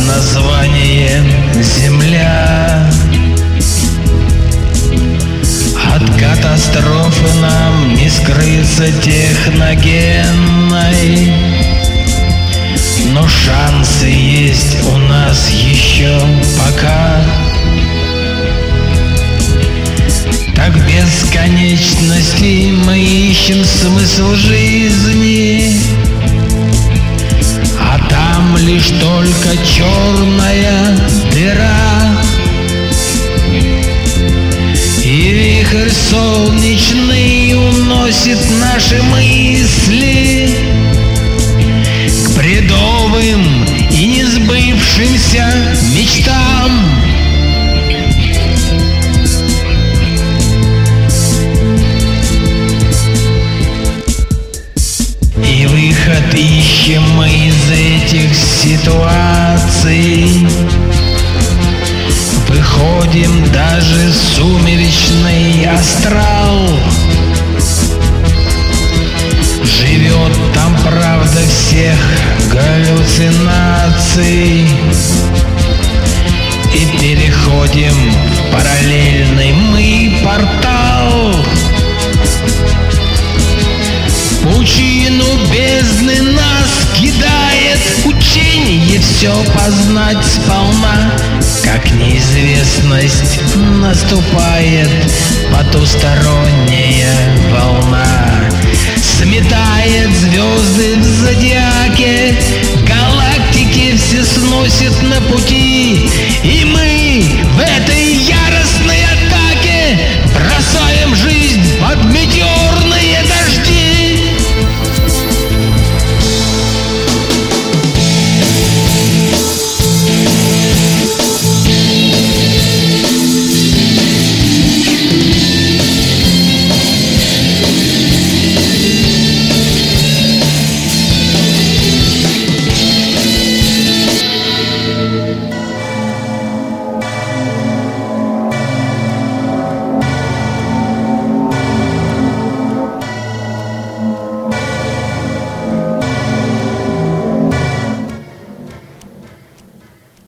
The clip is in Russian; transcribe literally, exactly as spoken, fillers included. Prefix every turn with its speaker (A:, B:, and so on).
A: название Земля. От катастрофы нам не скрыться техногенной, но шансы есть у нас еще пока. Так в бесконечности мы ищем смысл жизни, а там лишь только черная дыра. И вихрь солнечный уносит наши мысли к бредовым и несбывшимся мечтам. И выход ищем мы из этих ситуаций. Выходим даже в сумеречный астрал. Живет там правда всех галлюцинаций. И переходим в параллельный мы портал. Пучину бездны нас кидает учение все познать сполна, как неизвестность наступает потусторонняя волна. Сметает звезды в зодиаке, галактики все сносит на пути, и мы в